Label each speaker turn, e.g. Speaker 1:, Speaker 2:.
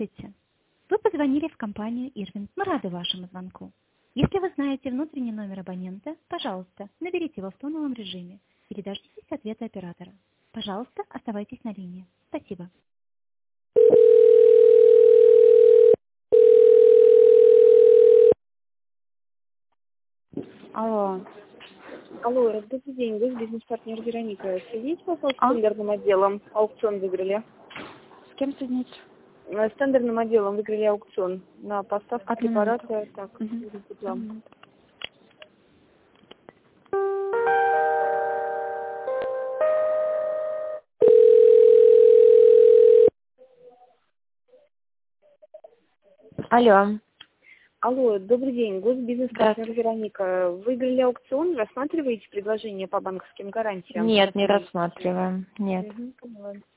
Speaker 1: Здравствуйте. Вы позвонили в компанию Ирвин. Мы рады вашему звонку. Если вы знаете внутренний номер абонента, пожалуйста, наберите его в тоновом режиме или дождитесь ответа оператора. Пожалуйста, оставайтесь на линии. Спасибо.
Speaker 2: Алло.
Speaker 3: Алло, добрый день, вы бизнес-партнер Вероника. Следите, пожалуйста,
Speaker 2: А?
Speaker 3: с тендерным отделом. Аукцион выиграли.
Speaker 2: С кем соединиться?
Speaker 3: С тендерным отделом выиграли аукцион на поставку
Speaker 2: Одну
Speaker 3: препарата. Так,
Speaker 2: Мгм.
Speaker 3: видите,
Speaker 2: Одну
Speaker 3: план.
Speaker 2: минуту. Алло.
Speaker 3: Алло, добрый день, госбизнес-партнер
Speaker 2: Здравствуйте.
Speaker 3: Вероника. Выиграли аукцион, рассматриваете предложение по банковским гарантиям?
Speaker 2: Нет, не рассматриваем. Нет.
Speaker 3: Поняла.